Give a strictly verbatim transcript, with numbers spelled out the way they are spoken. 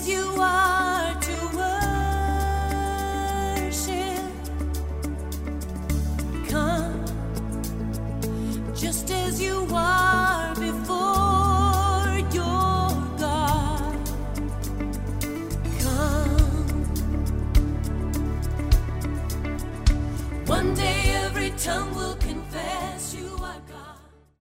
you are to worship. Come just as you are before your God. Come. One day every tongue will